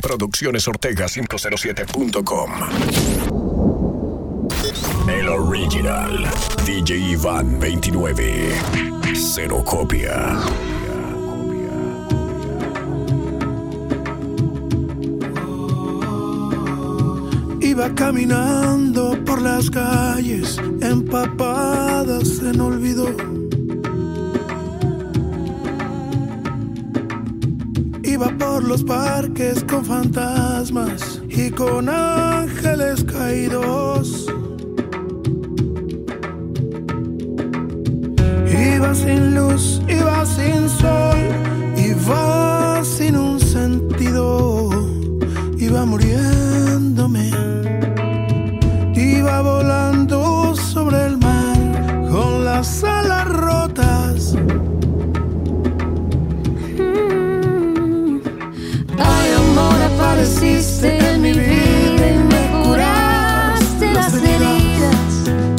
Produccionesortega507.com. El original. DJ Iván 29. Cero copia. Iba caminando por las calles empapadas en olvido. Iba por los parques con fantasmas y con ángeles caídos. Iba sin luz, iba sin sol, iba sin un sentido. Iba muriéndome, iba volando sobre el mar con las alas rotas. Ay, amor, apareciste en mi vida y me curaste las heridas.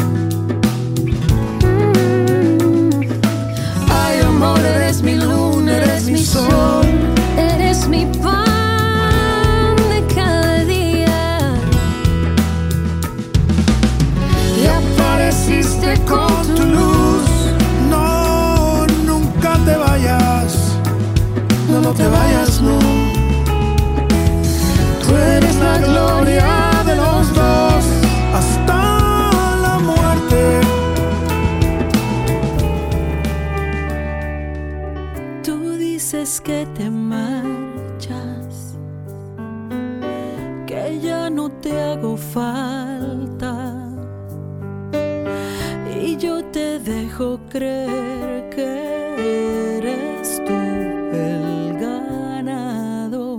Ay, amor, eres mi luna, eres mi sol, eres mi pan. Con tu luz, no, nunca te vayas, no, no te vayas, no. Tú eres la gloria de los dos hasta la muerte. Tú dices que te marchas, que ya no te hago falta. Y yo te dejo creer que eres tú el ganador.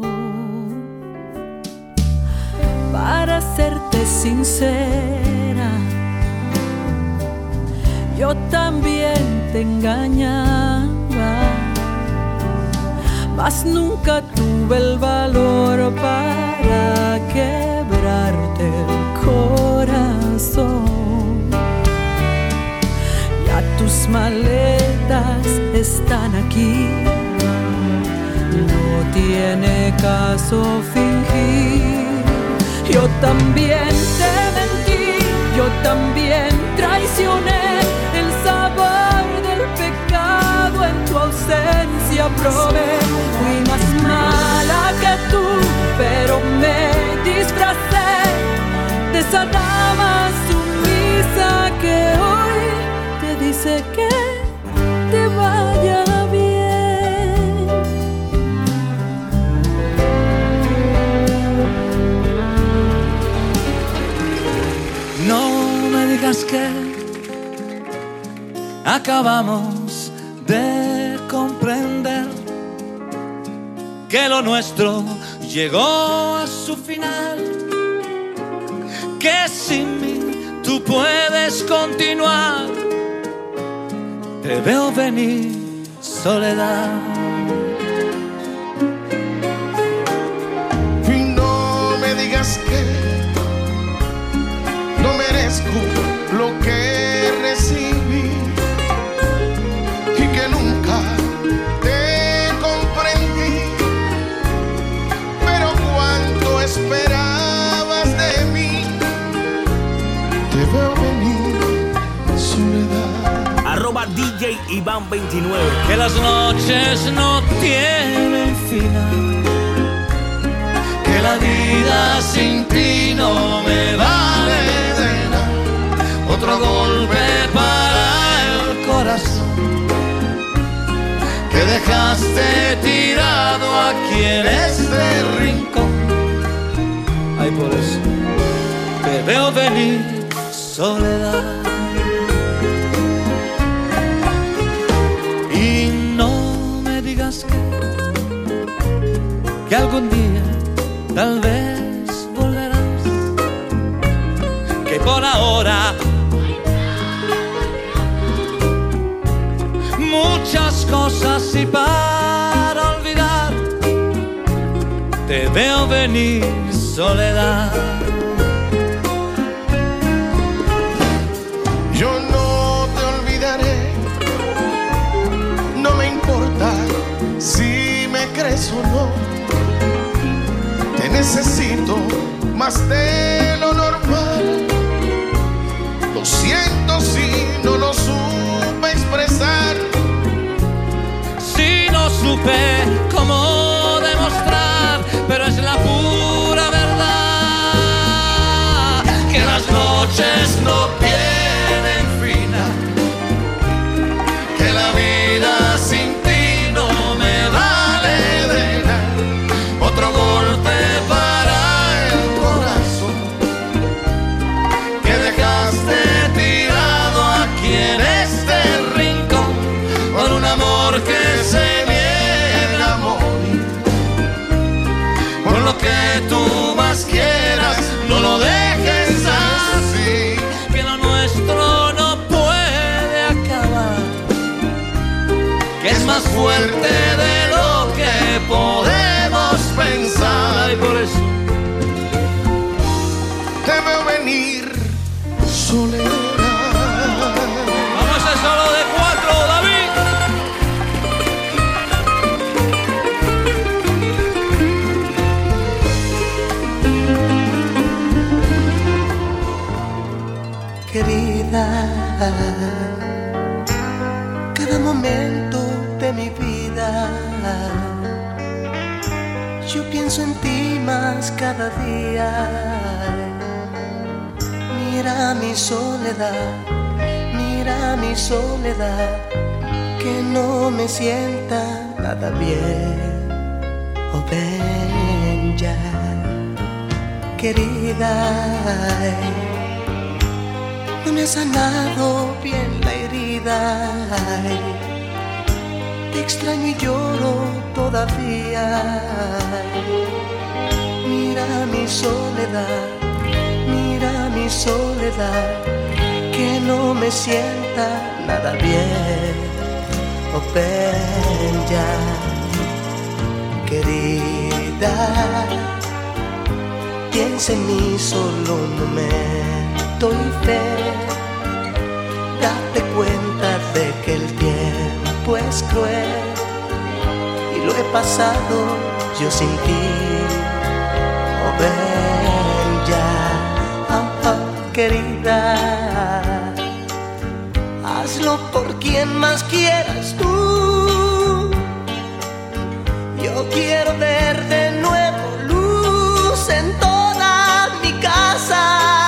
Para serte sincera, yo también te engañaba, mas nunca tuve el valor para quebrarte el corazón. Tus maletas están aquí, no tiene caso fingir. Yo también te mentí, yo también traicioné. El sabor del pecado en tu ausencia probé. Fui más mala que tú, pero me disfracé de esa dama sumisa que hoy dice que te vaya bien. No me digas que acabamos de comprender que lo nuestro llegó a su final, que sin mí tú puedes continuar. Te veo venir, soledad. Y no me digas que no merezco lo que recibí y que nunca te comprendí. Pero cuánto esperabas de mí, te veo venir, soledad. DJ Iván 29. Que las noches no tienen final, que la vida sin ti no me vale de nada. Otro golpe para el corazón que dejaste tirado aquí en este rincón. Ay, por eso te veo venir, soledad. Que algún día tal vez volverás, que por ahora muchas cosas y para olvidar te veo venir, soledad. Yo no te olvidaré, no me importa si me crees o no. Te necesito más de lo normal. Lo siento si no lo supe expresar. Si no supe cómo demostrar, pero es la pura verdad que las noches no tienen final, Que la vida sin ti no me vale de nada. Otro golpe para el corazón que dejaste tirado aquí en este rincón, por un amor que se viene a morir. Por lo que tú más quieras, no lo dejes así. que lo nuestro no puede acabar, Que es más fuerte de lo que podemos pensar. y por eso Te veo venir, soledad. vamos a hacer solo de 4, David. Querida, cada momento de mi vida yo pienso en ti más cada día. Mira mi soledad, que no me sienta nada bien. Oh, ven ya, querida. No me ha sanado bien la herida. Te extraño y lloro todavía. Mira mi soledad, que no me sienta nada bien. Oh, ven ya, querida. Piensa en mí solo un momento y fe. Date cuenta de que el tiempo es cruel y lo he pasado yo sin ti. Oh, ven ya, oh, oh, querida. Hazlo por quien más quieras tú. Yo quiero ver de nuevo luz en toda mi casa.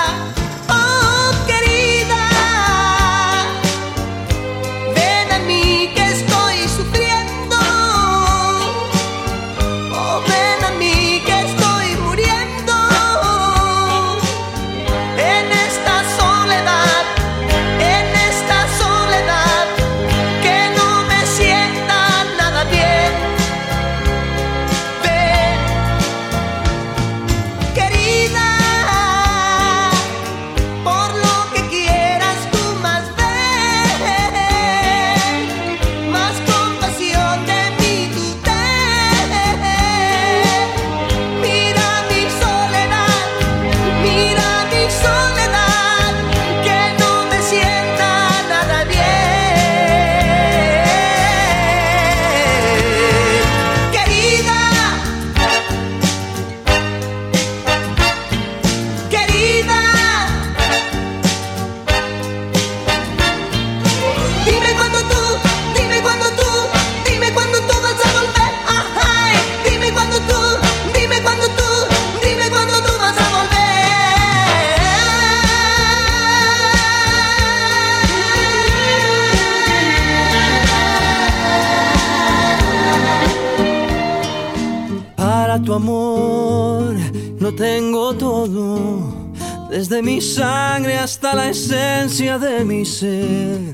Tu amor lo tengo todo, desde mi sangre hasta la esencia de mi ser.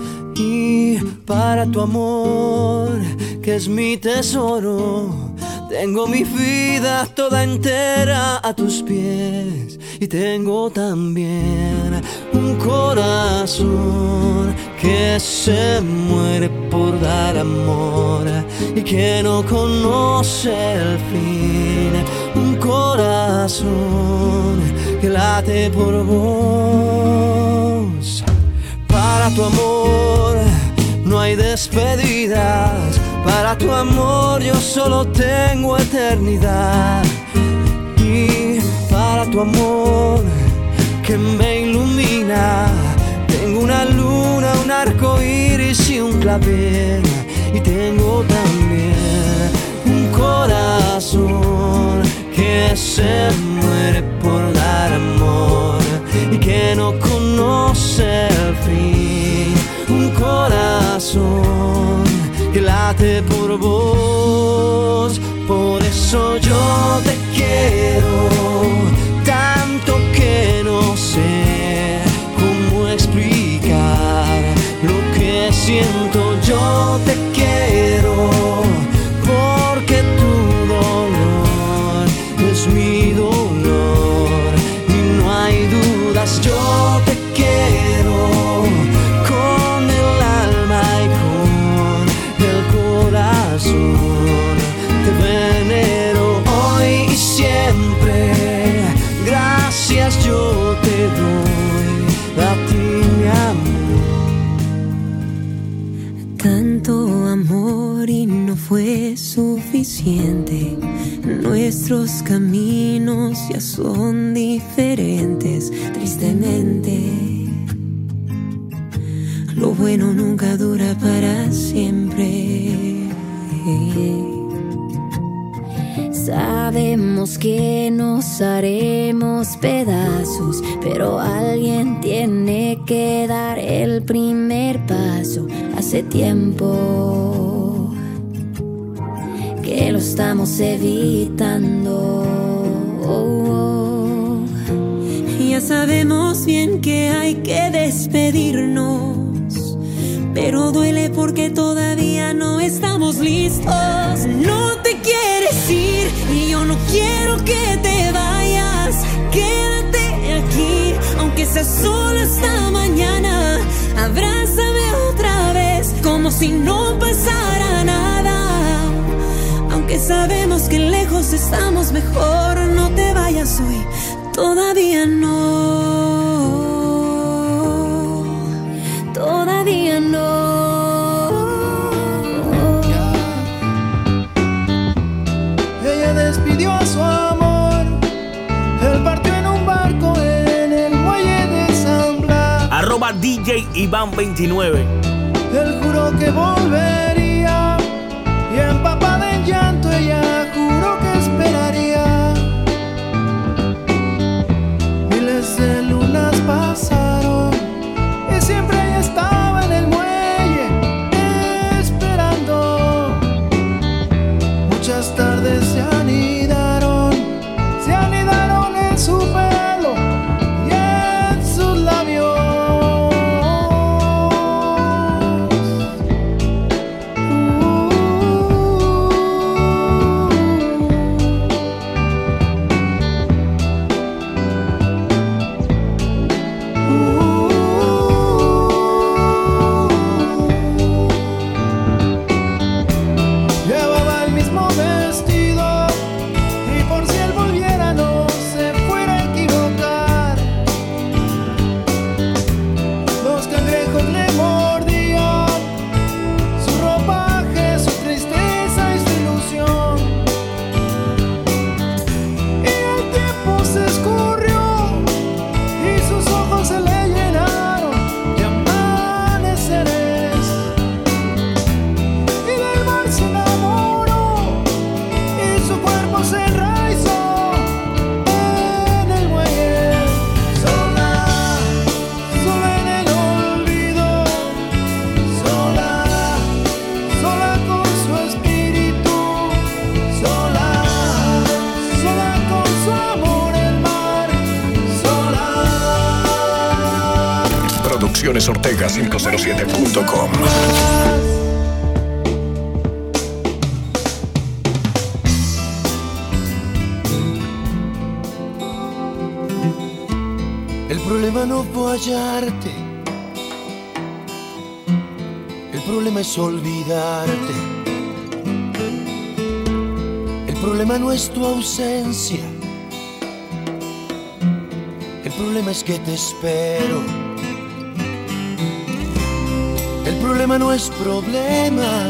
Y para tu amor, que es mi tesoro, tengo mi vida toda entera a tus pies. Y tengo también un corazón que se muere por dar amor y que no conoce el fin. Un corazón que late por vos. Para tu amor no hay despedidas. Para tu amor yo solo tengo eternidad. amor que me ilumina. Tengo una luna, un arco iris y un clavel. Y tengo también un corazón que se muere por dar amor y que no conoce el fin. Un corazón que late por vos. Por eso yo te quiero tanto que no sé cómo explicar lo que siento. Yo te quiero porque tu dolor es mi dolor y no hay dudas. Yo te quiero con el alma y con el corazón. Te venero hoy y siempre. Gracias yo te doy a ti, mi amor. Tanto amor y no fue suficiente. Nuestros caminos ya son diferentes, tristemente. Lo bueno nunca dura para siempre. Sabemos que nos haremos pedazos, pero alguien tiene que dar el primer paso. Hace tiempo que lo estamos evitando. Ya sabemos bien que hay que despedirnos, pero duele porque todavía no estamos listos. No te quieres ir y yo no quiero que te vayas. Quédate aquí, aunque sea solo esta mañana. Abrázame otra vez, como si no pasara nada. Aunque sabemos que lejos estamos mejor, no te vayas hoy, todavía no. Todavía no. Despidió a su amor, él partió en un barco en el muelle de San Blas. @DJ Iván 29. Él juró que volvería y empapada en llanto ella juró que esperaría. Miles de lunas pasaron y siempre ella estaba en el muelle esperando. Muchas tardes se anidaron en su pelo y en sus labios. Llevaba el mismo vestido y por si él volviera no se fuera a equivocar. Los cangrejos le mordían su ropaje, su tristeza y su ilusión. Y el tiempo se escurrió y sus ojos se le llenaron de amaneceres. Y del mar se enamoró y su cuerpo se enraizó en el muelle. Sola, sola en el olvido, sola, sola con su espíritu, sola, sola con su amor el mar, sola. Producciones Ortega 507.com. El problema no fue hallarte, el problema es olvidarte. El problema no es tu ausencia, el problema es que te espero. El problema no es problema,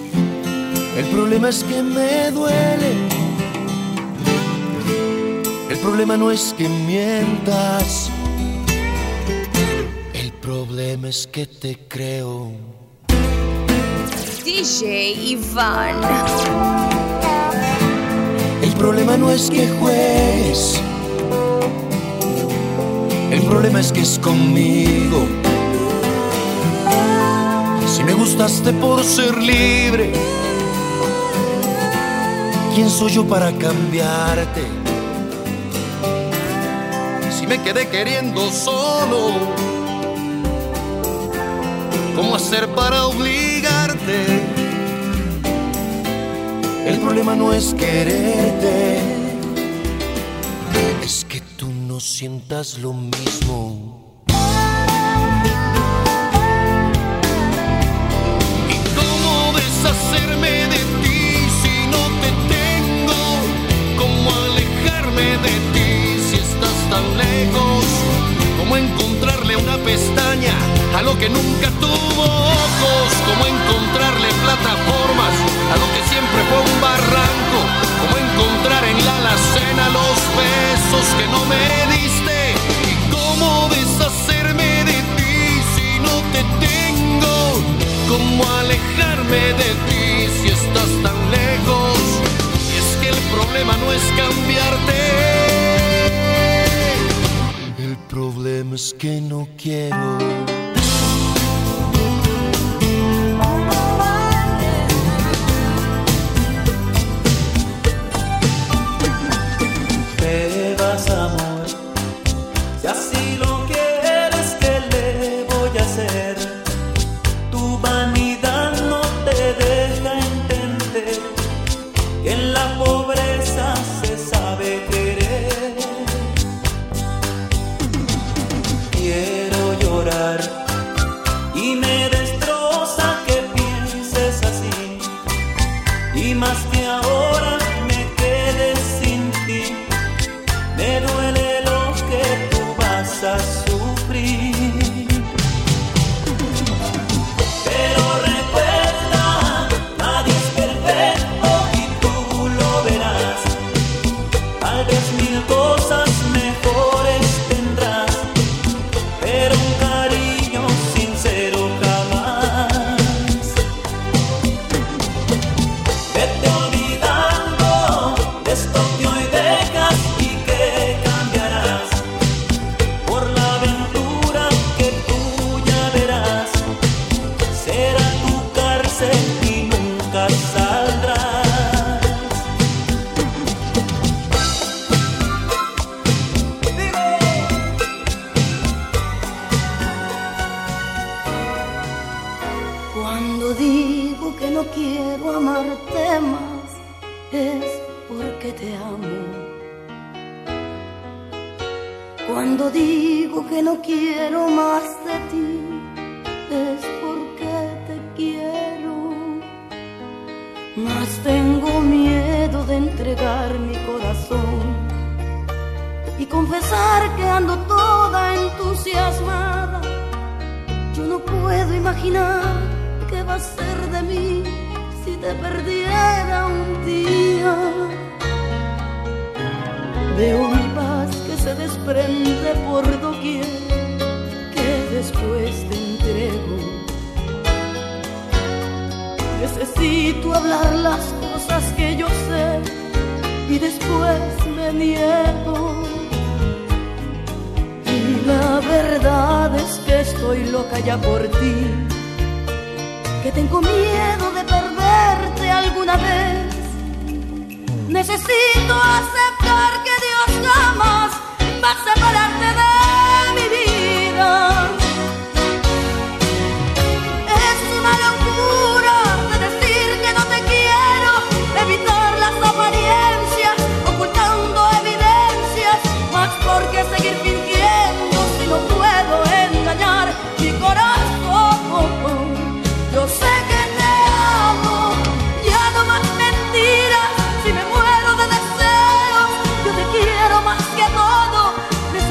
el problema es que me duele. problema no es que mientas, el problema es que te creo. DJ Iván. El problema no es que juegues, el problema es que es conmigo. Si me gustaste por ser libre, ¿quién soy yo para cambiarte? Si me quedé queriendo solo, ¿cómo hacer para obligarte? El problema no es quererte, es que tú no sientas lo mismo. ¿Y cómo deshacerme de ti si no te tengo? ¿Cómo alejarme de ti si estás tan lejos? ¿Cómo encontrarle una pestaña a lo que nunca tuvo ojos? ¿Cómo encontrarle plataformas a lo que siempre fue un barranco? ¿Cómo encontrar en la alacena los besos que no me diste? ¿Y cómo deshacerme de ti si no te tengo? ¿Cómo alejarme de ti si estás tan lejos? Es que el problema no es cambiarte, el problema es que no quiero. Te vas, amor, si así lo quieres, ¿qué le voy a hacer? Tu vanidad no te deja entender que en la pobreza se sabe querer. Quiero llorar y me destroza que pienses así, y más que ahora me quedes sin ti. Me duele lo que tú vas a sufrir, pero recuerda, nadie es perfecto y tú lo verás. Tal vez mil cosas mejores tendrás, pero un cariño sincero jamás. Vete olvidando de esto que hoy dejas y que cambiarás por la aventura que tú ya verás. Será tu cárcel y nunca saldrás. Cuando digo que no quiero amarte más, es porque te amo. Cuando digo que no quiero más de ti, es porque te quiero. Mas tengo miedo de entregar mi corazón y confesar que ando toda entusiasmada. Yo no puedo imaginar qué va a ser de mí si te perdiera un día. Veo mi paz que se desprende por doquier, que después te entrego. Necesito hablar las cosas que yo sé y después me niego. Y la verdad es que estoy loca ya por ti, que tengo miedo de perderte alguna vez. Necesito aceptar que Dios jamás va a separarte de mi vida. Es una locura de decir que no te quiero, evitar las apariencias, ocultando evidencias. Mas ¿por qué seguir fingiendo si no puedo engañar mi corazón? Yo sé que te amo, ya no más mentiras. Si me muero de deseos, yo te quiero más que todo.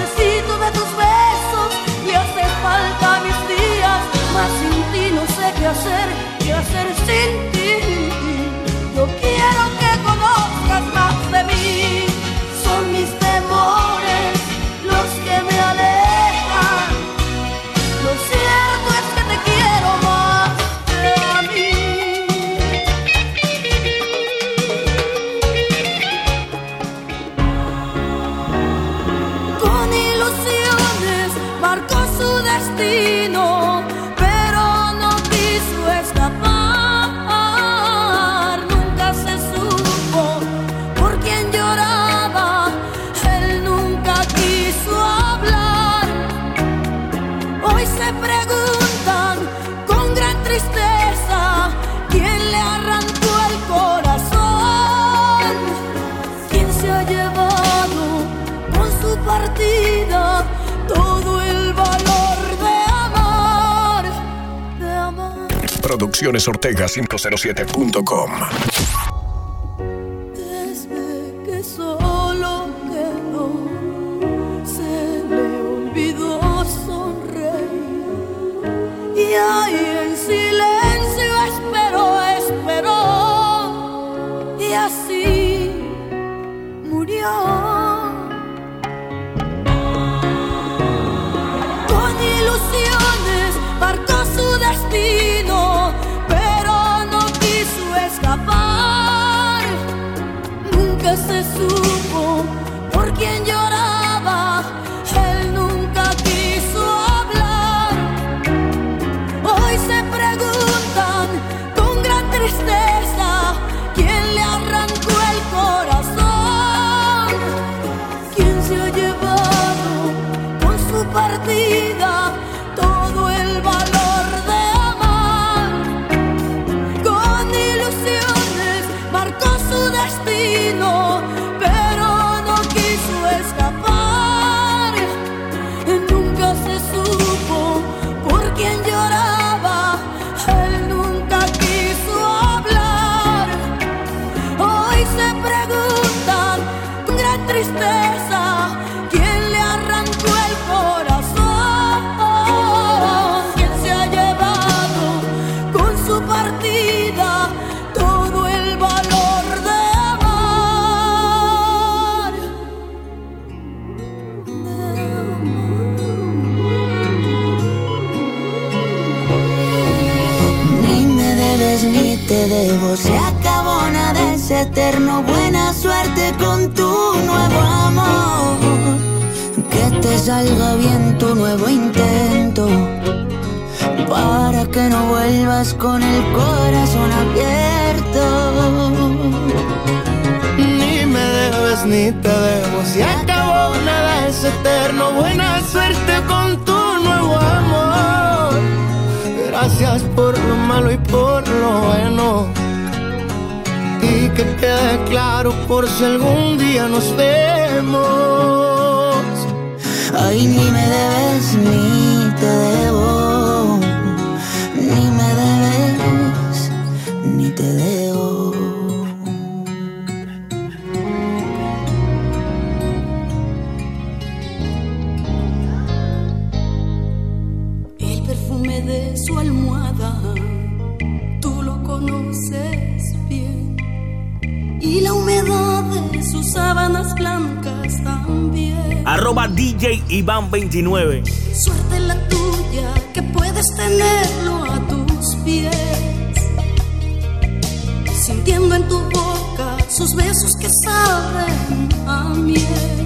Produccionesortega507.com. Desde que solo quedó, se le olvidó sonreír. Y ahí en silencio esperó, y así murió. Con ilusiones marcó su destino, pero no quiso escapar. Nunca se supo por quién lloraba, él nunca quiso hablar. Hoy se preguntan con gran tristeza quién le arrancó el corazón, quién se ha llevado con su partida todo el valor de amar. Con ilusiones marcó su destino, pero no quiso escapar. Nunca se supo por quién lloraba, él nunca quiso hablar. Hoy se preguntan con gran tristeza quién le arrancó el corazón, quién se ha llevado con su partida todo el valor de amar. Ni me debes ni te debo, se acabó, nada es eterno. Buena suerte con tu nuevo amor, que te salga bien tu nuevo intento, para que no vuelvas con el corazón abierto. Ni me debes ni te debo, se acabó, nada es eterno. Buena suerte con tu nuevo amor. Gracias por lo malo y por lo bueno. Y que quede claro por si algún día nos vemos. Ay, ni me debes ni te debo, ni me debes ni te debo. El perfume de su almohada, tú lo conoces bien, y la humedad de sus sábanas blancas también. @DJ Iván29. Suerte la tuya que puedes tenerlo a tus pies, sintiendo en tu boca sus besos que saben a miel.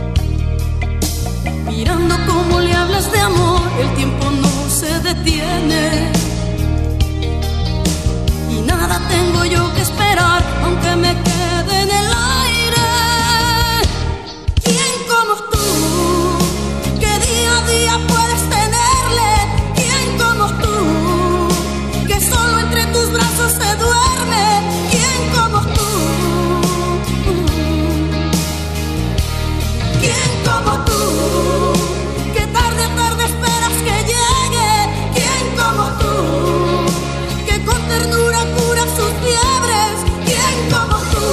Mirando cómo le hablas de amor, el tiempo no se detiene. Y nada tengo yo que esperar, aunque me quede en el aire. ¿Quién como tú, que día a día puedes tenerle? ¿Quién como tú, que solo entre tus brazos se duerme? ¿Quién como tú? ¿Quién como tú, que tarde a tarde esperas que llegue? ¿Quién como tú, que con ternura cura sus fiebres? ¿Quién como tú?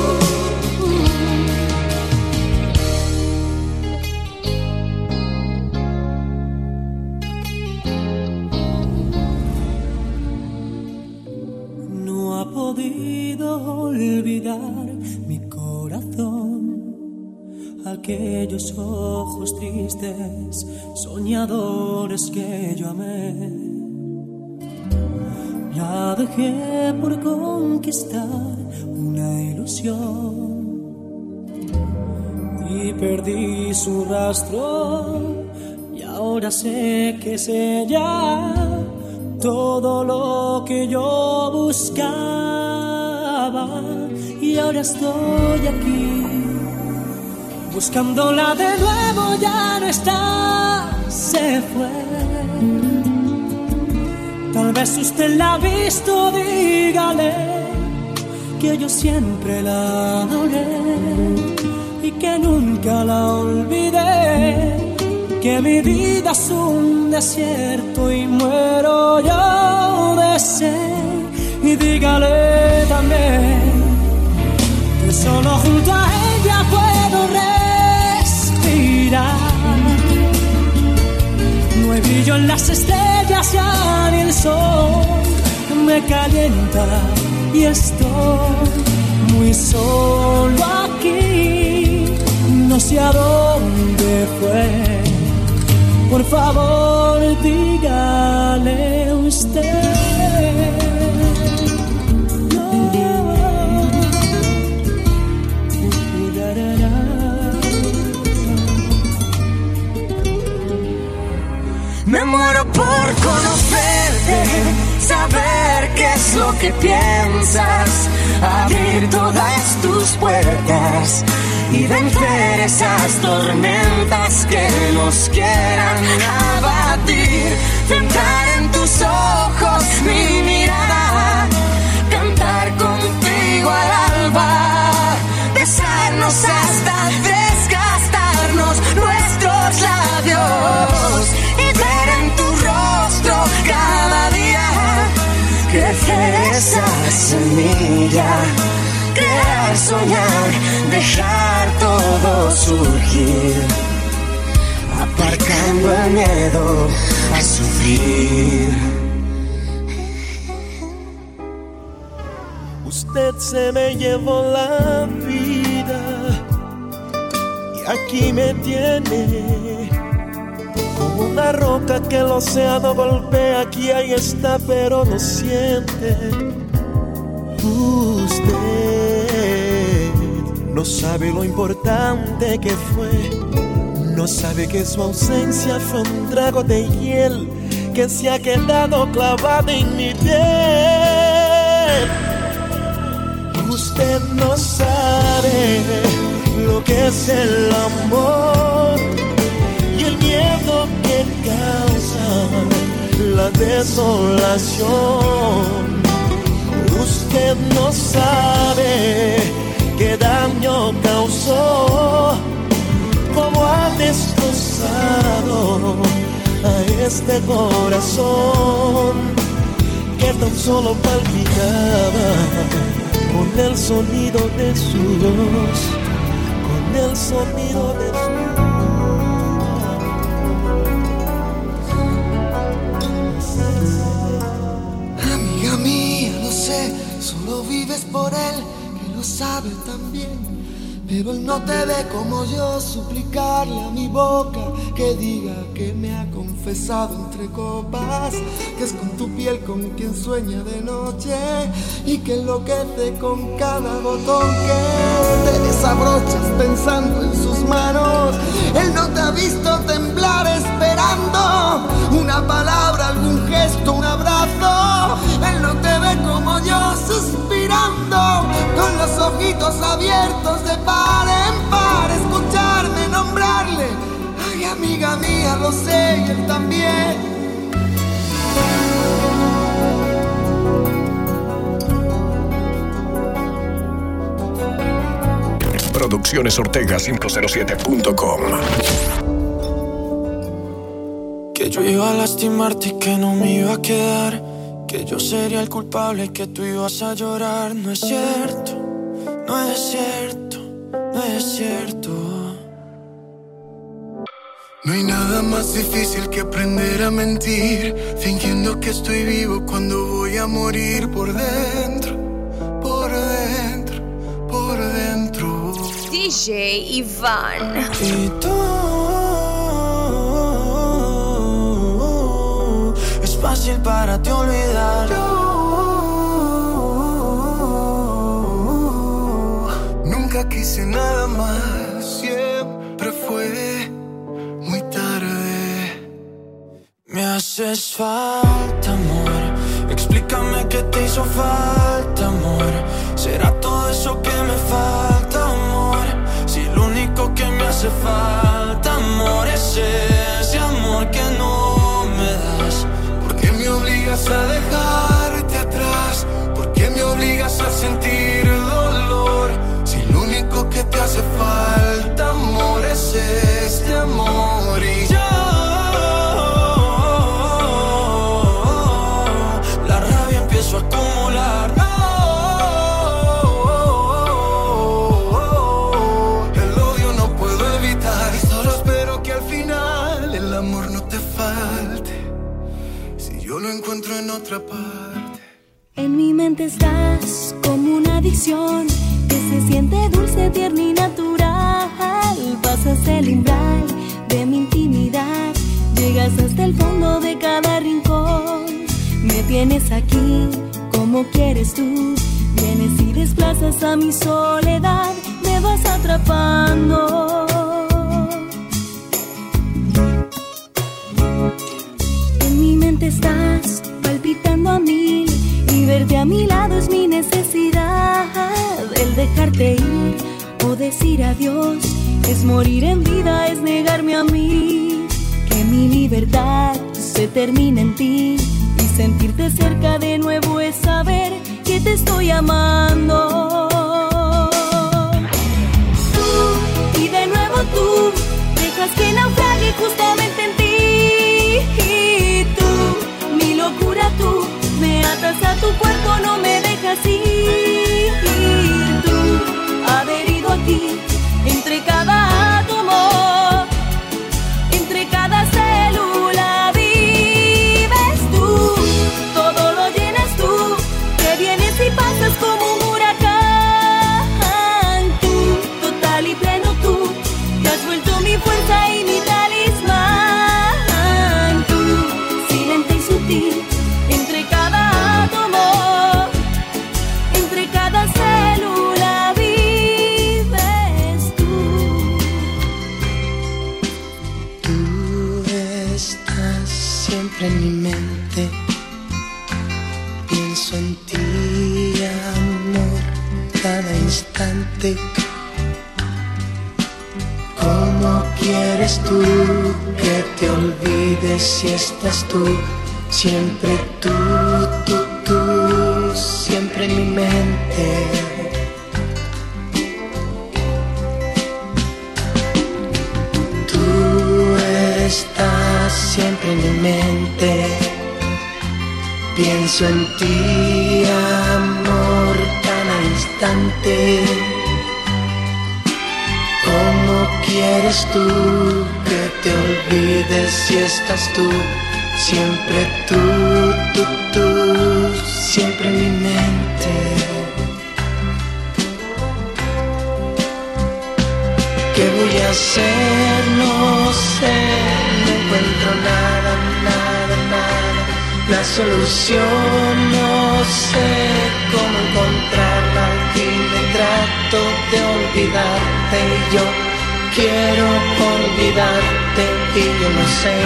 No ha podido olvidar mi corazón aquellos ojos tristes, soñadores que yo amé. Ya dejé por conquistar una ilusión y perdí su rastro, y ahora sé que es ella todo lo que yo buscaba. Y ahora estoy aquí buscándola de nuevo, ya no está, se fue. Tal vez usted la ha visto, dígale que yo siempre la adoré y que nunca la olvidé, que que mi vida es un desierto y muero yo de sed. Y dígale también que solo junto a ella puedo respirar. No hay brillo en las estrellas, ya ni el sol me calienta y estoy muy solo aquí. No sé a dónde fue. Por favor, dígale usted. Me muero por conocerte, saber qué es lo que piensas, abrir todas tus puertas y vencer esas tormentas que nos quieran abatir. Centrar en tus ojos mi mirada, cantar contigo al alba, besarnos hasta desgastarnos nuestros labios y ver en tu rostro cada día crecer esa semilla, crear, soñar, dejar todo surgir, aparcando el miedo a sufrir. Usted se me llevó la vida y aquí me tiene como una roca que el océano golpea. Aquí ahí está, pero no siente. Usted no sabe lo importante que fue, no sabe que su ausencia fue un trago de hiel que se ha quedado clavado en mi piel. Usted no sabe lo que es el amor y el miedo que causa la desolación. Usted no sabe qué daño causó, cómo ha destrozado a este corazón que tan solo palpitaba con el sonido de su voz, con el sonido de su voz. Amiga mía, lo sé, solo vives por él, que lo sabe también. Pero él no te ve como yo, suplicarle a mi boca que diga que me ha confesado entre copas, que es con tu piel con quien sueña de noche y que enloquece con cada botón que te desabrochas pensando en sus manos. Él no te ha visto temblar esperando una palabra, algún gesto, un abrazo. Él no te ve como yo suspirando con los ojitos abiertos de par en par, escucharme nombrarle. Ay, amiga mía, lo sé y él también. Producciones Ortega 507.com. Que yo iba a lastimarte y que no me iba a quedar, que yo sería el culpable y que tú ibas a llorar. No es cierto, no es cierto, no es cierto. No hay nada más difícil que aprender a mentir, fingiendo que estoy vivo cuando voy a morir por dentro, por dentro, por dentro. DJ Iván. Y tú, es fácil para ti olvidar. Nunca quise nada más, siempre fue muy tarde. Me haces falta, amor. Explícame qué te hizo falta, amor. ¿Será todo eso que me falta, amor? Si lo único que me hace falta, amor, es ese amor que no me das. ¿Por qué me obligas a dejarte atrás? ¿Por qué me obligas a sentir dolor? Si lo único que te hace falta, amor, es este amor. Y yo encuentro en otra parte. En mi mente estás como una adicción que se siente dulce, tierna y natural. Pasas el umbral de mi intimidad, llegas hasta el fondo de cada rincón. Me tienes aquí como quieres tú, vienes y desplazas a mi soledad, me vas atrapando. En mi mente estás palpitando a mil y verte a mi lado es mi necesidad. El dejarte ir o decir adiós es morir en vida, es negarme a mí. Que mi libertad se termina en ti y sentirte cerca de nuevo es saber que te estoy amando. Tú y de nuevo tú dejas que naufrague justamente en ti. Y tú, mi locura tú, me atas a tu cuerpo, no me dejas ir. Y tú, adherido aquí, entre cada átomo, entre cada célula vives tú, todo lo llenas tú, que vienes y pasas como un huracán. Tú, total y pleno tú, te has vuelto mi fuerza y mi talismán. Tú, silente y sutil, entre cada átomo, entre cada célula vives tú. Tú estás siempre en mi mente, pienso en ti, amor, cada instante. ¿Cómo quieres tú que te olvides si estás tú? Siempre tú, siempre en mi mente. Tú estás siempre en mi mente, pienso en ti, amor, cada instante. ¿Cómo quieres tú que te olvides si estás tú? Siempre tú, siempre en mi mente. ¿Qué voy a hacer? No sé, no encuentro nada. La solución no sé cómo encontrarla. Al fin me trato de olvidarte y yo quiero olvidarte y yo no sé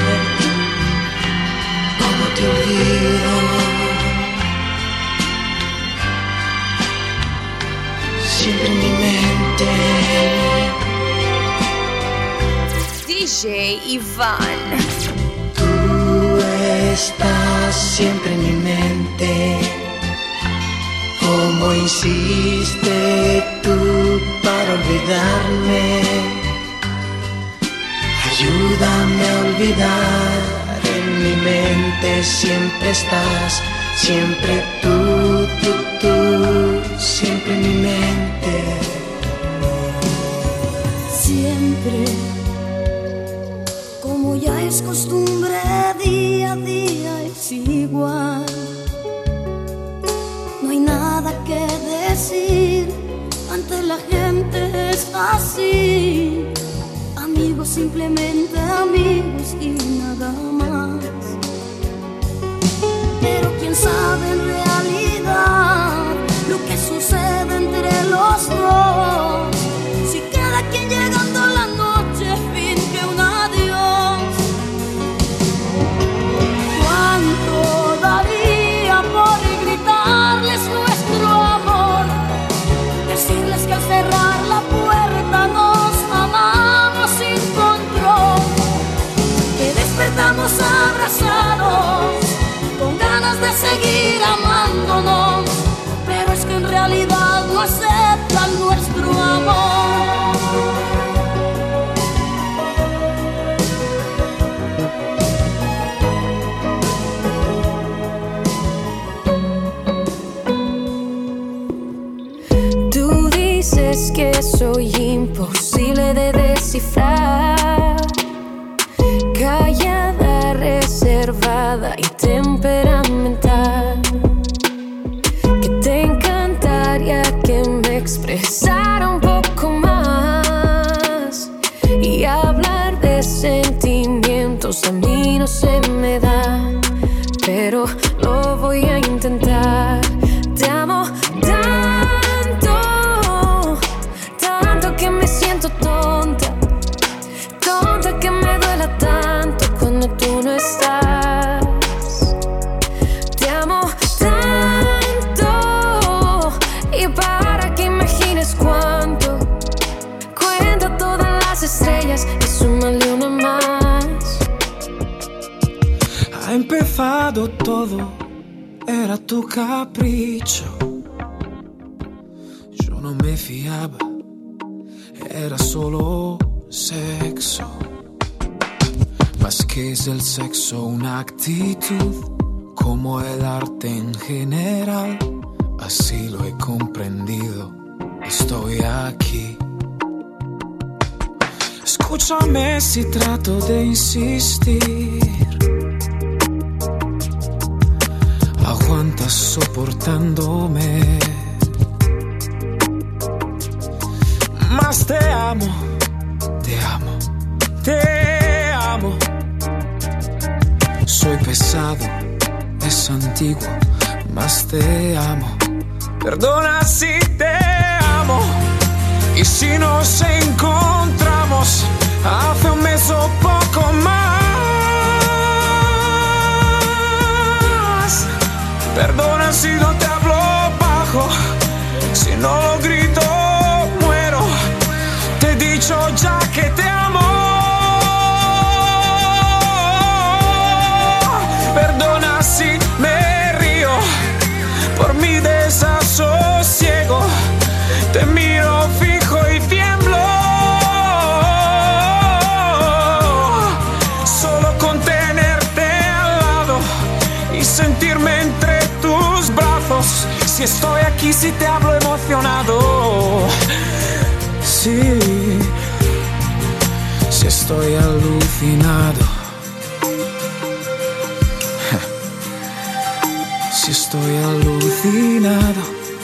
cómo te olvido. Siempre en mi mente. DJ Iván. Tú estás siempre en mi mente. ¿Cómo hiciste tú para olvidarme? Ayúdame a olvidar, en mi mente siempre estás. Siempre tú, siempre en mi mente. Siempre, como ya es costumbre, día a día es igual. No hay nada que decir, ante la gente es así. Amigos, simplemente amigos y nada más. Pero quién sabe en realidad lo que sucede entre los dos. Si cada quien llegando a la noche finge un adiós. ¿Cuánto daría por gritarles nuestro amor? Decirles que al cerrar la puerta nos amamos sin control, que despertamos abrazados con ganas de seguir amándonos, pero es que en realidad no aceptan nuestro amor. Tú dices que soy imposible de descifrar, callada, reservada educada y temperamental, que te encantaría que me expresara un poco más. Y hablar de sentimientos a mí no se me da, pero lo voy a intentar. Te amo tanto, tanto que me siento tonta, tonta que me duela tanto cuando tú no estás. Te amo tanto, y para que imagines cuánto, cuenta todas las estrellas y súmale una más. Ha empezado todo, era tu capricho. Yo no me fiaba, era solo sexo. Más que es el sexo, una actitud, como el arte en general. Así lo he comprendido, estoy aquí. Escúchame si trato de insistir. Aguantas soportándome, más te amo, te amo, te amo. Soy pesado, es antiguo, más te amo. Perdona si te amo, y si nos encontramos hace un mes o poco más. Perdona si no te hablo bajo, si no lo grito muero. Te he dicho ya que te amo. Perdona si me río por mi desasosiego. Te miro fijo y tiemblo. Solo con tenerte al lado y sentirme entre tus brazos. Si estoy aquí, si te hablo emocionado. Sí, si estoy alucinado. Si estoy alucinado.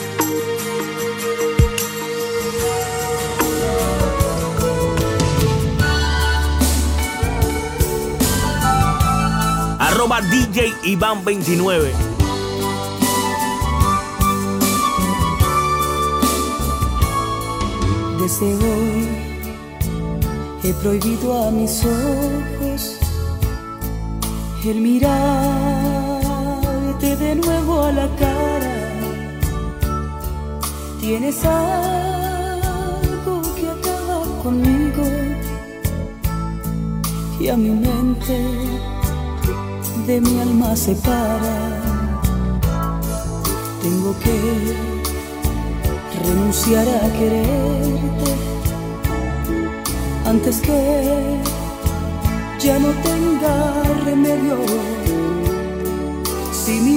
DJ Iván 29. Desde hoy he prohibido a mis ojos el mirarte de nuevo a la cara. Tienes algo que acaba conmigo y a mi mente de mi alma separa. Tengo que renunciar a quererte antes que ya no tenga remedio. Si mi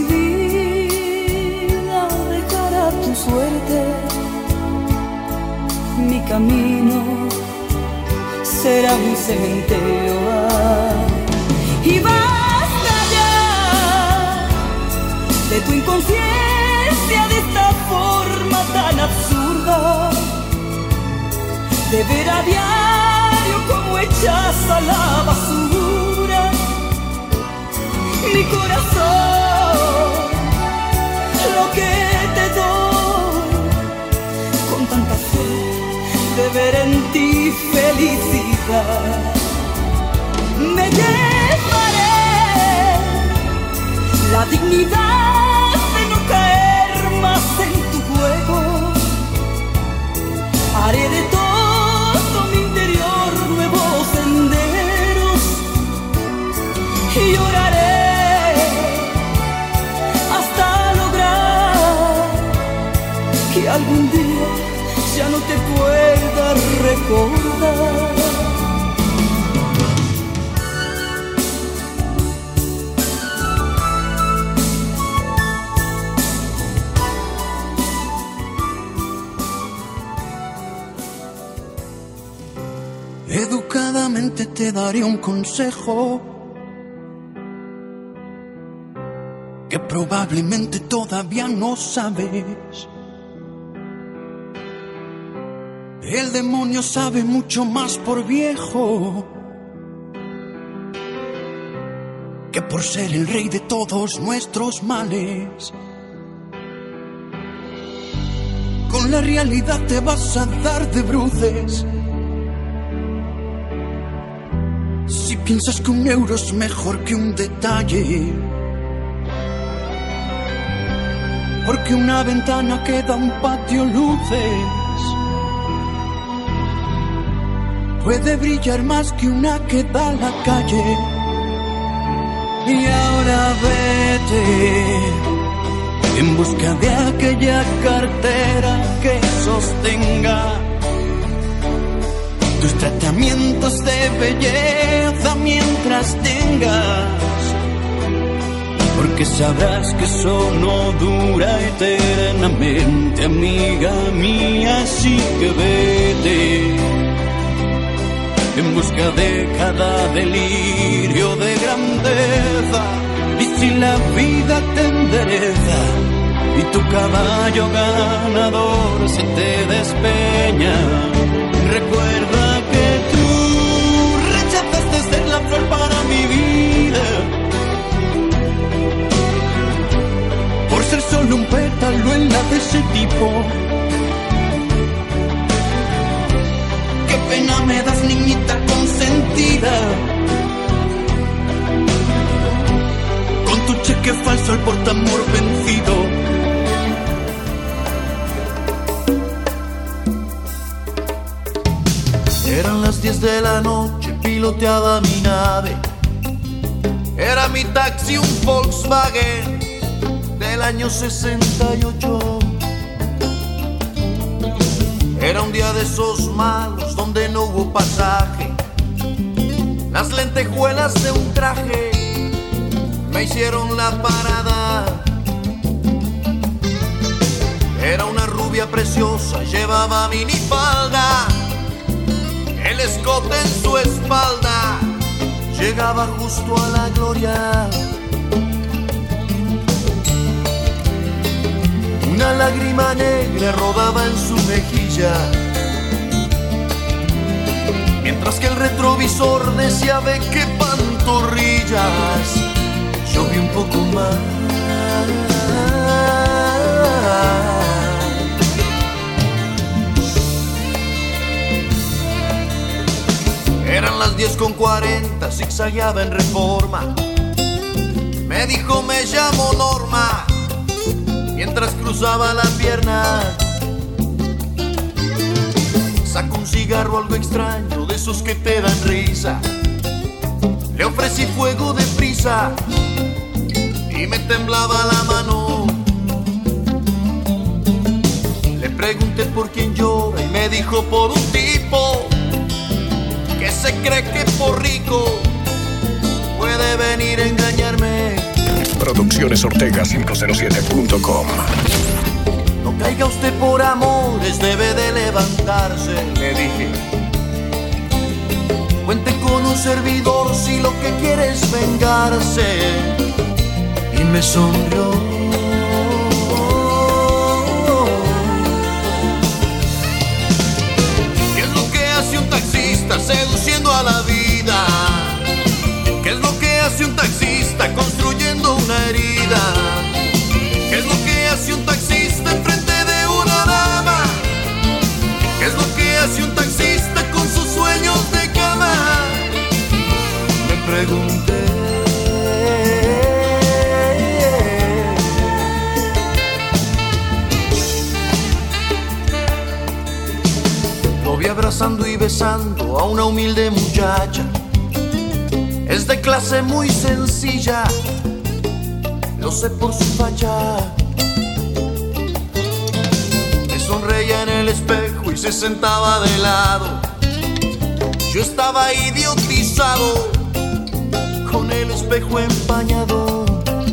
vida dejara tu suerte, mi camino será un cementerio. Y basta ya de tu inconsciencia, de esta forma tan absurda de ver a diario como echas a la basura mi corazón, lo que te doy con tanta fe de ver en ti felicidad. Me llevaré la dignidad de no caer más en tu juego. Haré de todo mi interior nuevos senderos y lloraré hasta lograr que algún día ya no te pueda recordar. Educadamente te daré un consejo. que probablemente todavía no sabes. El demonio sabe mucho más por viejo que por ser el rey de todos nuestros males. Con la realidad te vas a dar de bruces si piensas que un euro es mejor que un detalle, porque una ventana que da un patio luces puede brillar más que una que da a la calle. Y ahora vete en busca de aquella cartera que sostenga tus tratamientos de belleza mientras tengas, porque sabrás que eso no dura eternamente, amiga mía, así que vete en busca de cada delirio de grandeza. Y si la vida te endereza y tu caballo ganador se te despeña, recuerda que tú rechazaste ser la flor para mi vida por ser solo un pétalo en la de ese tipo. Qué pena me das, niñita consentida, con tu cheque falso al portamor vencido. Eran las 10 de la noche, piloteaba mi nave. Era mi taxi un Volkswagen del año 68. Era un día de esos malos donde no hubo pasaje. Las lentejuelas de un traje me hicieron la parada. Era una rubia preciosa, llevaba minifalda, el escote en su espalda llegaba justo a la gloria. Una lágrima negra rodaba en su mejilla, mientras que el retrovisor decía: ve qué pantorrillas. Yo vi un poco más. Eran las 10:40, zigzagueaba en Reforma. Me dijo: me llamo Norma, mientras cruzaba la pierna. Sacó un cigarro algo extraño, de esos que te dan risa. Le ofrecí fuego deprisa y me temblaba la mano. Le pregunté por quién llora y me dijo: por un tipo que se cree que por rico puede venir a engañarme. Produccionesortega507.com. No caiga usted por amores, debe de levantarse, le dije. Cuente con un servidor si lo que quiere es vengarse. Y me sonrió. ¿Qué es lo que hace un taxista seduciendo a la vida? ¿Qué es lo que hace un taxista construyendo una herida? ¿Qué es lo que hace un taxista enfrente de una dama? ¿Qué es lo que hace un taxista con sus sueños de cama? Me pregunté. Lo vi abrazando y besando a una humilde muchacha. Es de clase muy sencilla, lo sé por su facha. Me sonreía en el espejo y se sentaba de lado. Yo estaba idiotizado, con el espejo empañado.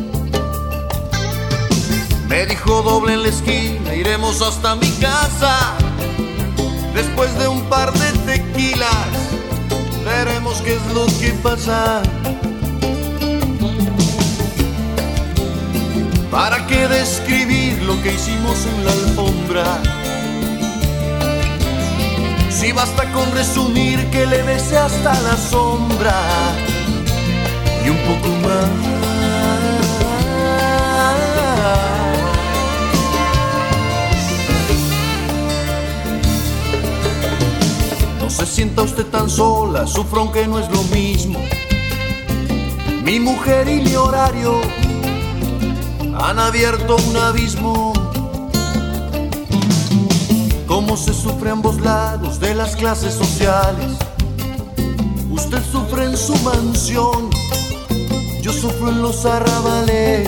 Me dijo: doble en la esquina, iremos hasta mi casa. Después de un par de tequilas veremos qué es lo que pasa. que describir lo que hicimos en la alfombra. Si basta con resumir que le besé hasta la sombra y un poco más. No se sienta usted tan sola, sufro aunque no es lo mismo. Mi mujer y mi horario han abierto un abismo. Cómo se sufre a ambos lados de las clases sociales. Usted sufre en su mansión, yo sufro en los arrabales.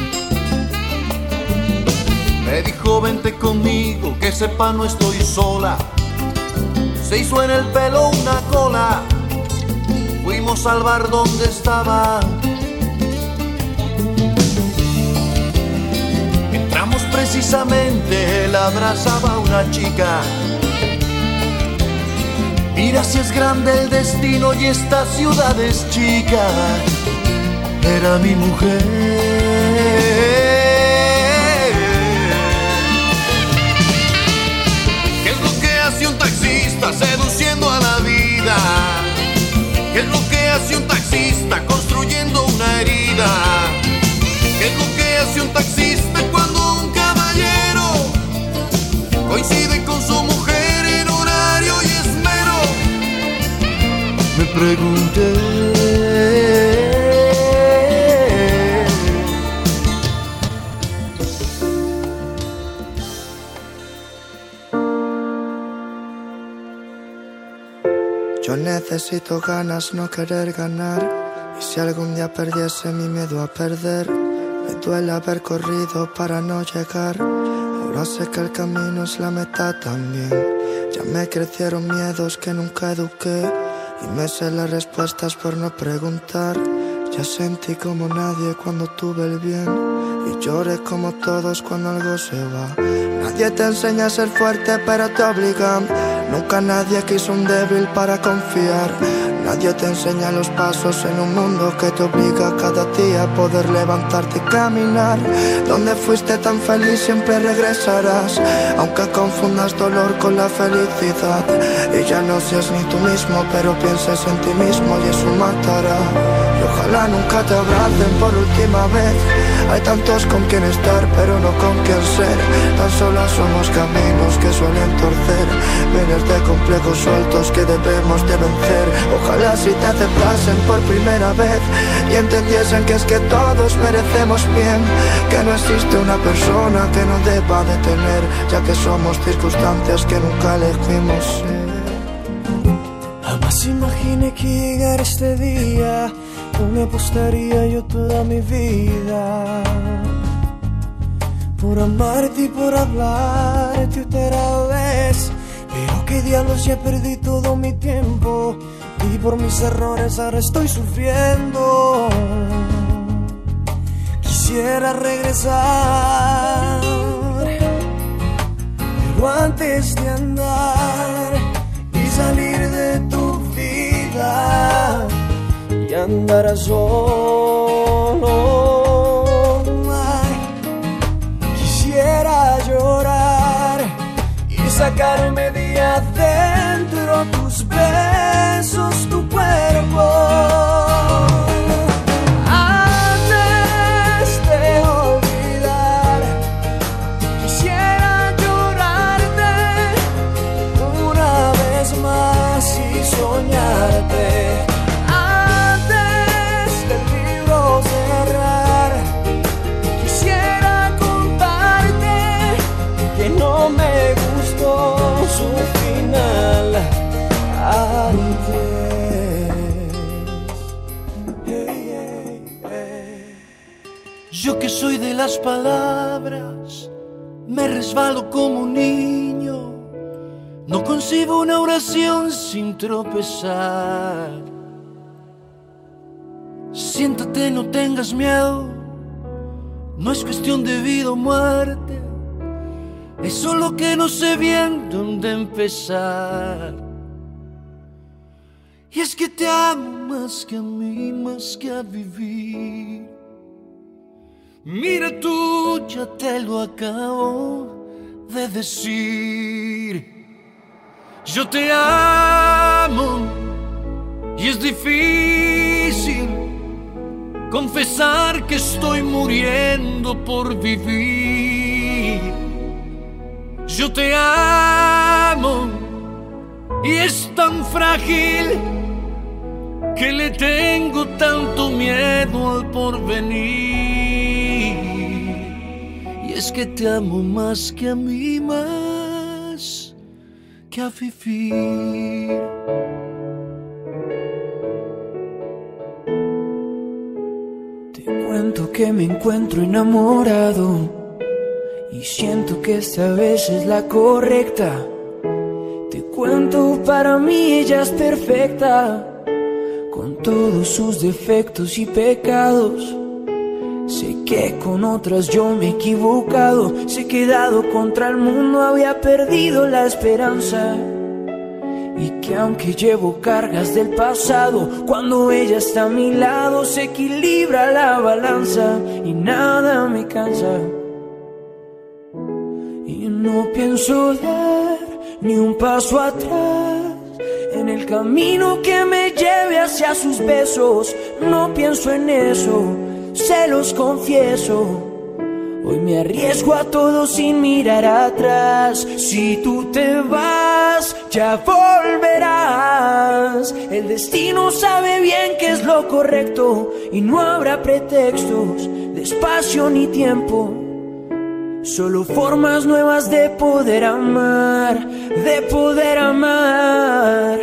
Me dijo vente conmigo, que sepa no estoy sola. Se hizo en el pelo una cola, fuimos al bar donde estaba. Entramos precisamente, la abrazaba una chica. Mira si es grande el destino y esta ciudad es chica. Era mi mujer. ¿Qué es lo que hace un taxista seduciendo a la vida? ¿Qué es lo que hace un taxista construyendo una herida? ¿Qué es lo que hace un taxista cuando un caballero coincide con su mujer en horario y esmero? Me pregunté. Yo necesito ganas, no querer ganar. Y si algún día perdiese mi miedo a perder, me duele haber corrido para no llegar. Ahora sé que el camino es la meta también. Ya me crecieron miedos que nunca eduqué, y me sé las respuestas por no preguntar. Ya sentí como nadie cuando tuve el bien, y lloré como todos cuando algo se va. Nadie te enseña a ser fuerte pero te obligan. Nunca nadie quiso un débil para confiar. Nadie te enseña los pasos en un mundo que te obliga cada día a poder levantarte y caminar. Donde fuiste tan feliz siempre regresarás, aunque confundas dolor con la felicidad. Y ya no seas ni tú mismo, pero pienses en ti mismo y eso matará. Y ojalá nunca te abracen por última vez. Hay tantos con quien estar, pero no con quien ser. Tan solas somos caminos que suelen torcer, miles de complejos sueltos que debemos de vencer. Ojalá si te aceptasen por primera vez y entendiesen que es que todos merecemos bien, que no existe una persona que no deba de tener, ya que somos circunstancias que nunca elegimos ser. Jamás imaginé que llegara este día, donde apostaría yo toda mi vida por amarte y por hablarte otra vez. Pero qué diablos, ya perdí todo mi tiempo y por mis errores ahora estoy sufriendo. Quisiera regresar, pero antes de andar y salir de tu vida y andar solo, quisiera llorar y sacarme de adentro tus besos, tu cuerpo. Antes de olvidar, quisiera llorarte una vez más y soñarte. Antes del libro cerrar, quisiera contarte que no me gustó su final antes. Yo que soy de las palabras, me resbalo como un niño. No concibo una oración sin tropezar. Siéntate, no tengas miedo. No es cuestión de vida o muerte, es solo que no sé bien dónde empezar. Y es que te amo más que a mí, más que a vivir. Mira tú, ya te lo acabo de decir. Yo te amo y es difícil confesar que estoy muriendo por vivir. Yo te amo y es tan frágil que le tengo tanto miedo al porvenir. Y es que te amo más que a mí, más que a vivir. Te cuento que me encuentro enamorado y siento que esta vez es la correcta. Te cuento, para mí ella es perfecta, con todos sus defectos y pecados. Sé que con otras yo me he equivocado, sé que he dado contra el mundo, había perdido la esperanza. Y que aunque llevo cargas del pasado, cuando ella está a mi lado se equilibra la balanza y nada me cansa. Y no pienso dar ni un paso atrás en el camino que me lleve hacia sus besos. No pienso en eso, se los confieso. Hoy me arriesgo a todo sin mirar atrás. Si tú te vas, ya volverás. El destino sabe bien qué es lo correcto y no habrá pretextos de espacio ni tiempo. Solo formas nuevas de poder amar, de poder amar.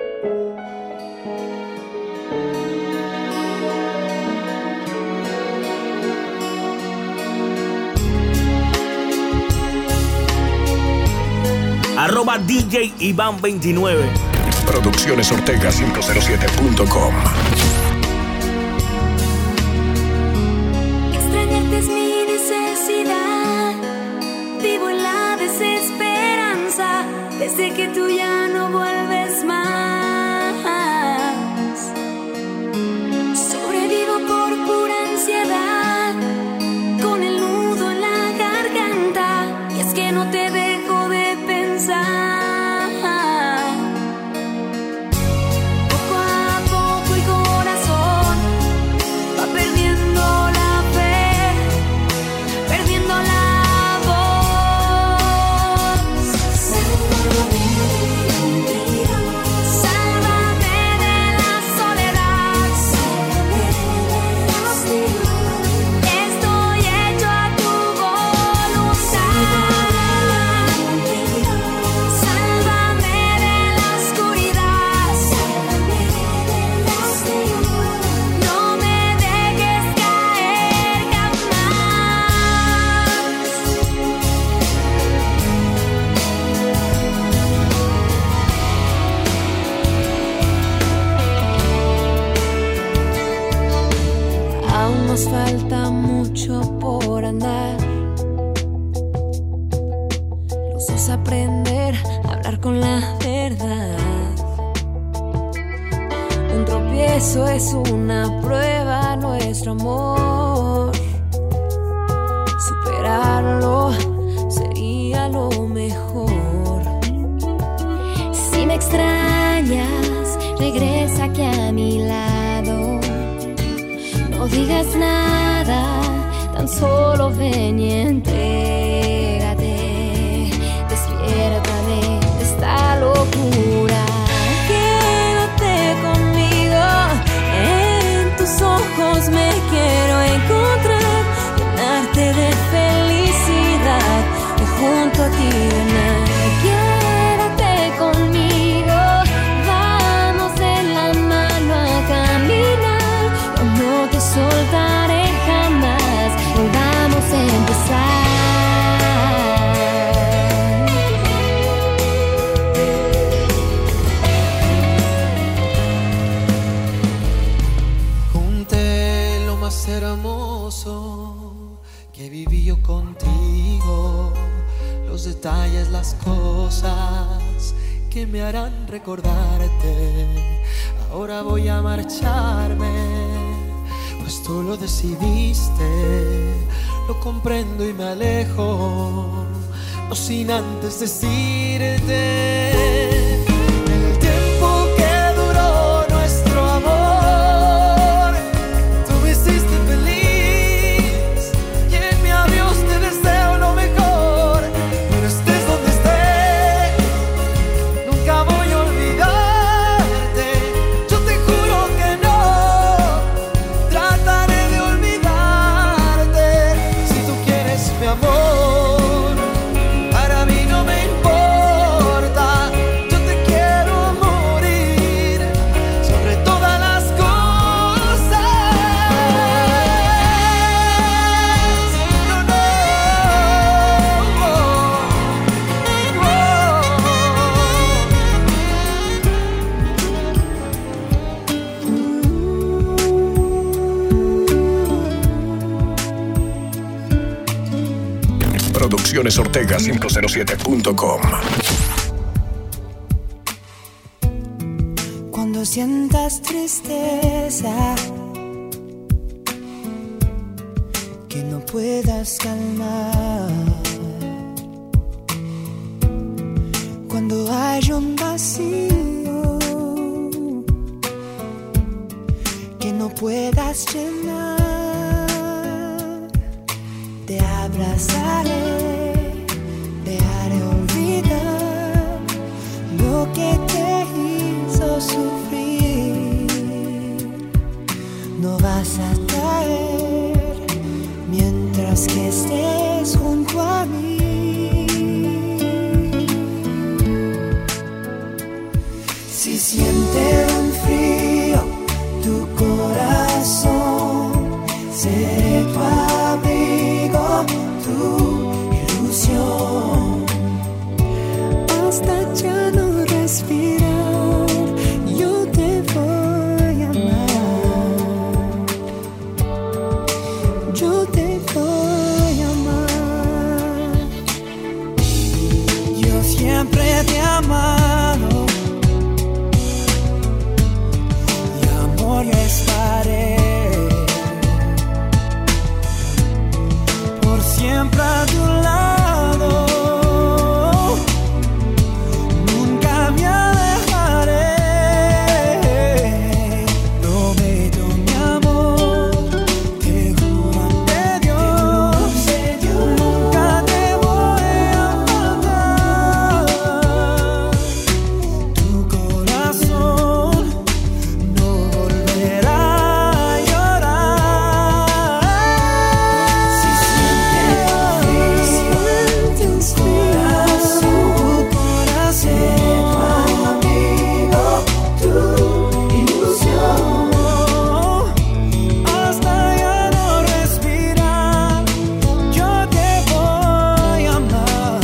Arroba DJ Iván 29. Producciones Ortega 507.com. Extrañarte es mi necesidad. Vivo en la desesperanza desde que tú ya no vuelves más. Sobrevivo por pura ansiedad, con el nudo en la garganta. Y es que no te dejo de pensar. Poco a poco el corazón va perdiendo la fe, perdiendo la voz. Sálvame de la soledad. Estoy hecho a tu voluntad. Sálvame de la oscuridad. No me dejes caer jamás. Aún nos falta mucho por andar. Los dos aprender a hablar con la verdad. Un tropiezo es una prueba, nuestro amor. Superarlo sería lo mejor. Si me extrañas, regresa aquí a mi lado. No digas nada, tan solo ven y entrégate. Despiértame de esta locura. Quédate conmigo, en tus ojos me quiero encontrar. Llenarte de felicidad y junto a ti ganar. Quédate conmigo, vamos de la mano a caminar. No te soltaré jamás, vamos a empezar. Junté lo más hermoso que viví yo contigo, los detalles, las cosas que me harán recordarte. Ahora voy a marcharme pues tú lo decidiste. Lo comprendo y me alejo, no sin antes decirte el tiempo que duró nuestro amor. Tú me hiciste feliz y en mi adiós te deseo lo mejor. Pero estés donde estés, nunca voy a olvidarte. Yo te juro que no trataré de olvidarte. Si tú quieres mi amor, para mí no me importa. Yo te quiero morir sobre todas las cosas. No, no, Produccionesortega507.com. Cuando sientas tristeza que no puedas calmar, cuando hay un vacío que no puedas llenar, te abrazaré, te haré olvidar lo que te hizo sufrir. No vas a caer mientras que estés junto a mí. Si sientes un frío tu corazón, seré tu abrigo, tu ilusión. Hasta ya no respirar, yo te voy a amar. Yo te voy a amar. Yo siempre te he amado y amor yo estaré por siempre a tu lado. Nunca me alejaré. Prometo mi amor, te juro ante Dios, nunca te voy a faltar. Tu corazón no volverá a llorar. Si sientes tu amigo, tu ilusión. Hasta ya no respirar, yo te voy a amar.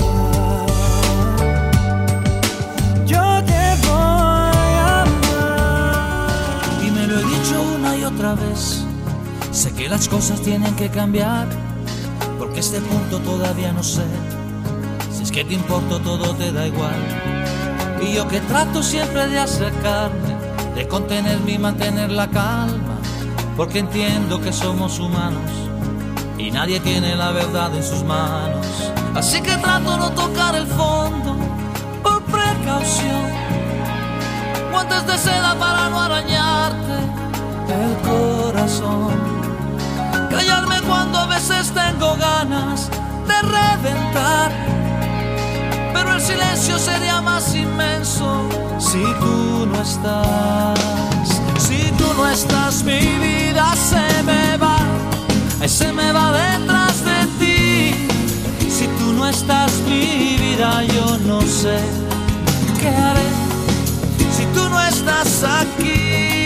Yo te voy a amar. Y me lo he dicho una y otra vez, sé que las cosas tienen que cambiar, porque a este punto todavía no sé si es que te importo, todo te da igual. Y yo que trato siempre de acercarme, de contenerme y mantener la calma, porque entiendo que somos humanos y nadie tiene la verdad en sus manos. Así que trato no tocar el fondo por precaución, guantes de seda para no arañarte el corazón, callarme cuando a veces tengo ganas de reventar, pero el silencio sería más inmenso si tú no estás. Si tú no estás, mi vida se me va detrás de ti. Si tú no estás, mi vida, yo no sé qué haré si tú no estás aquí.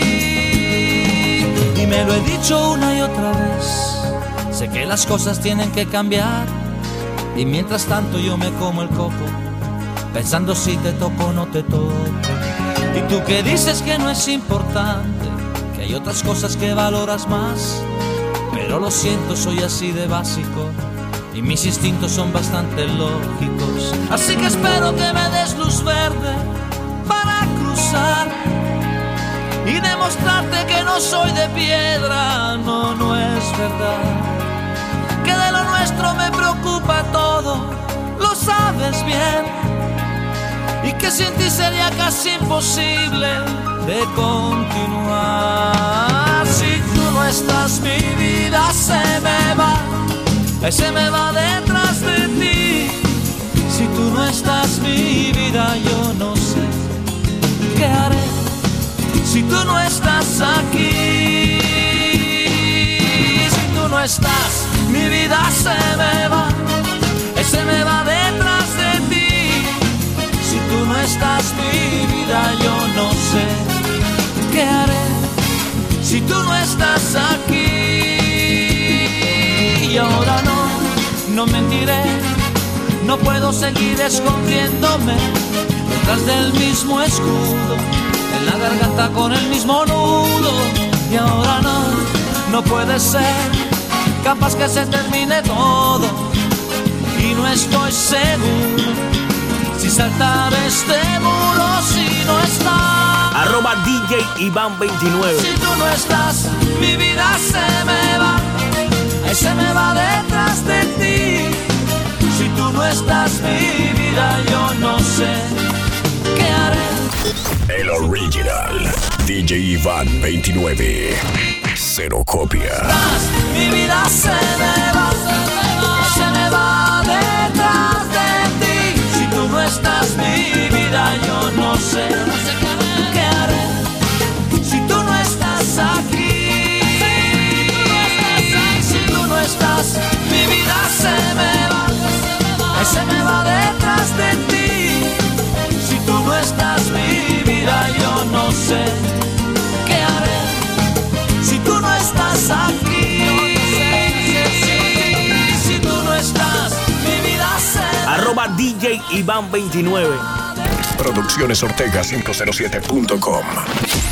Y me lo he dicho una y otra vez, sé que las cosas tienen que cambiar, y mientras tanto yo me como el coco, pensando si te toco o no te toco. Y tú que dices que no es importante, que hay otras cosas que valoras más, pero lo siento, soy así de básico y mis instintos son bastante lógicos. Así que espero que me des luz verde para cruzar y demostrarte que no no soy de piedra, no, no es verdad. Que de lo nuestro me preocupa todo, lo sabes bien. Y que sin ti sería casi imposible de continuar. Si tú no estás, mi vida se me va detrás de ti. Si tú no estás, mi vida, yo no sé qué haré. Si tú no estás aquí, si tú no estás, mi vida se me va detrás de ti. Si tú no estás, mi vida, yo no sé qué haré. Si tú no estás aquí, y ahora no mentiré, no puedo seguir escondiéndome detrás del mismo escudo, en la garganta con el mismo nudo. Y ahora no puede ser, capaz que se termine todo. Y no estoy seguro si saltar este muro, si no estás. Arroba DJ Iván 29. Si tú no estás, mi vida se me va detrás de ti. Si tú no estás, mi vida, yo no sé qué haré. El original DJ Iván 29. Cero copia. Mi vida se me va detrás de ti. Si tú no estás, mi vida, yo no sé qué haré. Si tú no estás aquí, si tú no estás, mi vida se me va detrás de ti. Si tú no estás, mi vida, yo no sé qué haré. Si tú no estás aquí, si tú no estás, mi vida se Arroba DJ Iván 29. Producciones Ortega 507.com.